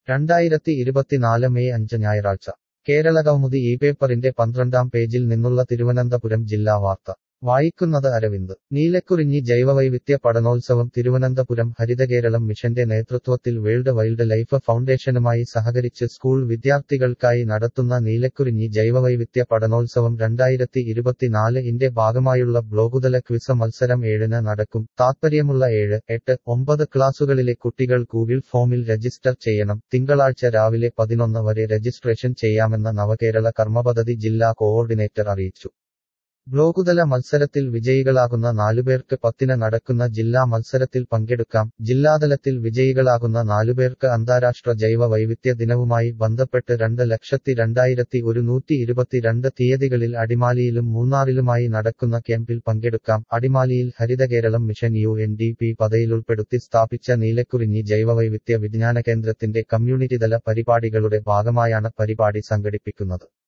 2024 May 5 ഞായറാഴ്ച കേരളകൗമുദി ഈ പേപ്പറിന്റെ 12-ാം പേജിൽ നിന്നുള്ള തിരുവനന്തപുരം ജില്ലാ വാർത്ത വായിക്കുന്നത് അരവിന്ദ്. നീലക്കുറിഞ്ഞി ജൈവവൈവിധ്യ പഠനോത്സവം തിരുവനന്തപുരം. ഹരിതകേരളം മിഷന്റെ നേതൃത്വത്തിൽ വേൾഡ് വൈൽഡ് ലൈഫ് ഫൗണ്ടേഷനുമായി സഹകരിച്ച് സ്കൂൾ വിദ്യാർത്ഥികൾക്കായി നടത്തുന്ന നീലക്കുറിഞ്ഞി ജൈവവൈവിധ്യ പഠനോത്സവം 2024 ന്റെ ഭാഗമായുള്ള ബ്ലോക്കുതല ക്വിസ് മത്സരം 7-ന് നടക്കും. താത്പര്യമുള്ള 7, 8, 9 ക്ലാസുകളിലെ കുട്ടികൾ ഗൂഗിൾ ഫോമിൽ രജിസ്റ്റർ ചെയ്യണം. തിങ്കളാഴ്ച രാവിലെ 11 വരെ രജിസ്ട്രേഷൻ ചെയ്യാമെന്ന് നവകേരള കർമ്മപദ്ധതി ജില്ലാ കോഓർഡിനേറ്റർ അറിയിച്ചു. ബ്ലോക്കുതല മത്സരത്തിൽ വിജയികളാകുന്ന 4 പേർക്ക് 10-ന് നടക്കുന്ന ജില്ലാ മത്സരത്തിൽ പങ്കെടുക്കാം. ജില്ലാതലത്തിൽ വിജയികളാകുന്ന 4 പേർക്ക് അന്താരാഷ്ട്ര ജൈവ വൈവിധ്യ ദിനവുമായി ബന്ധപ്പെട്ട് 2,02,122 തീയതികളിൽ അടിമാലിയിലും മൂന്നാറിലുമായി നടക്കുന്ന ക്യാമ്പിൽ പങ്കെടുക്കാം. അടിമാലിയിൽ ഹരിതകേരളം മിഷൻ UNDP പദ്ധതിയിലുൾപ്പെടുത്തി സ്ഥാപിച്ച നീലക്കുറിഞ്ഞി ജൈവവൈവിധ്യ വിജ്ഞാന കേന്ദ്രത്തിന്റെ കമ്മ്യൂണിറ്റിതല പരിപാടികളുടെ ഭാഗമായാണ് പരിപാടി സംഘടിപ്പിക്കുന്നത്.